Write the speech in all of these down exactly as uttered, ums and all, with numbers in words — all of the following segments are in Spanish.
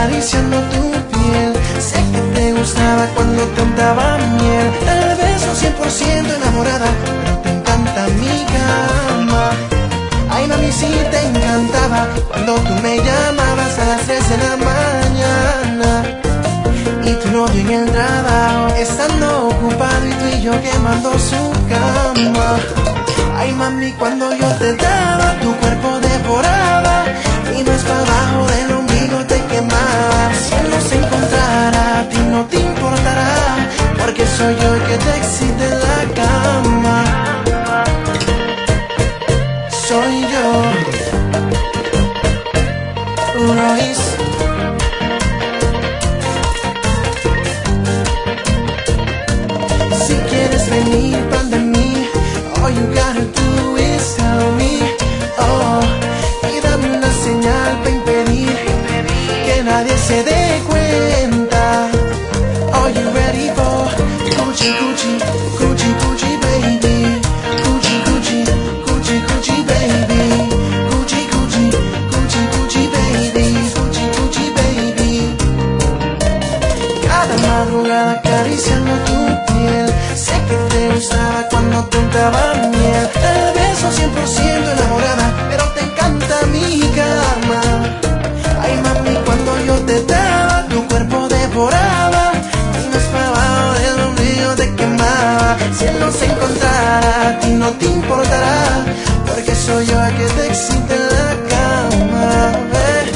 acariciando tu piel. Sé que te gustaba cuando te untaba miel. Tal vez no cien por ciento enamorada, pero te encanta mi cama. Ay mami, sí te encantaba cuando tú me llamabas a las tres de la mañana. Y tu novio en el trabajo, estando ocupado, y tú y yo quemando su cama. Ay mami, cuando yo te daba, tu cuerpo devoraba, y más para abajo del ombligo te quemaba. Si él no se encontrara, a ti no te importará, porque soy yo el que te excita en la cama. Soy yo, Royce. Si quieres venir pan de mí, all you gotta do is tell me, oh, y dame una señal para impedir que nadie se dé cuenta. Are you ready for Gucci, Gucci, Gucci, Gucci, baby? Gucci, Gucci, Gucci, Gucci, baby. Gucci, Gucci, Gucci, Gucci, baby. Gucci, Gucci, baby. Cada madrugada acariciando tu piel. Sé que te gustaba cuando te untaba miel. Tal vez no cien por ciento enamorada, pero te encanta mi cama. Ay mami, cuando yo te daba, tu cuerpo devoraba, y más para abajo del ombligo te quemaba. Si él no se encontrara, a ti no te importará, porque soy yo el que te excita en la cama. ¿Ve?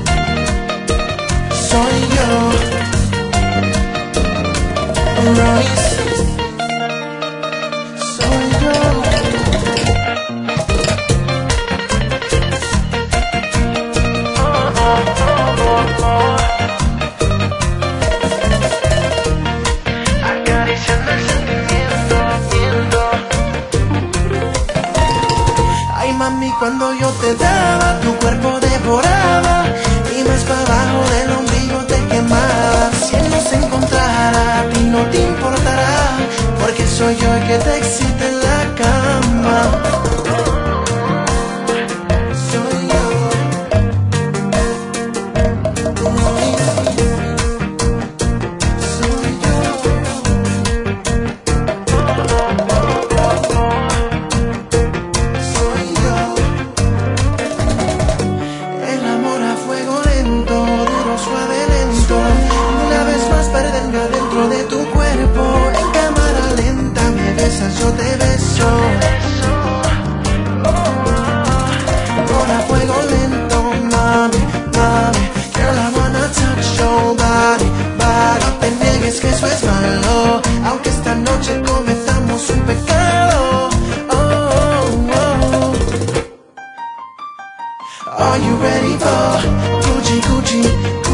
Soy yo, Royce. Acariciando el sentimiento, viendo. Ay mami, cuando yo te daba, tu cuerpo devoraba, y más para abajo del ombligo te quemaba. Si él no se encontrara, a ti no te importará, porque soy yo el que te excita en la cama. Soy yo. Dentro de tu cuerpo, en cámara lenta me besas, yo te beso. Con a fuego lento, mami, mami, girl, I wanna touch your body, body. No te niegues que eso es malo, aunque esta noche cometamos un pecado. Oh, oh, oh. Are you ready for Gucci, Gucci?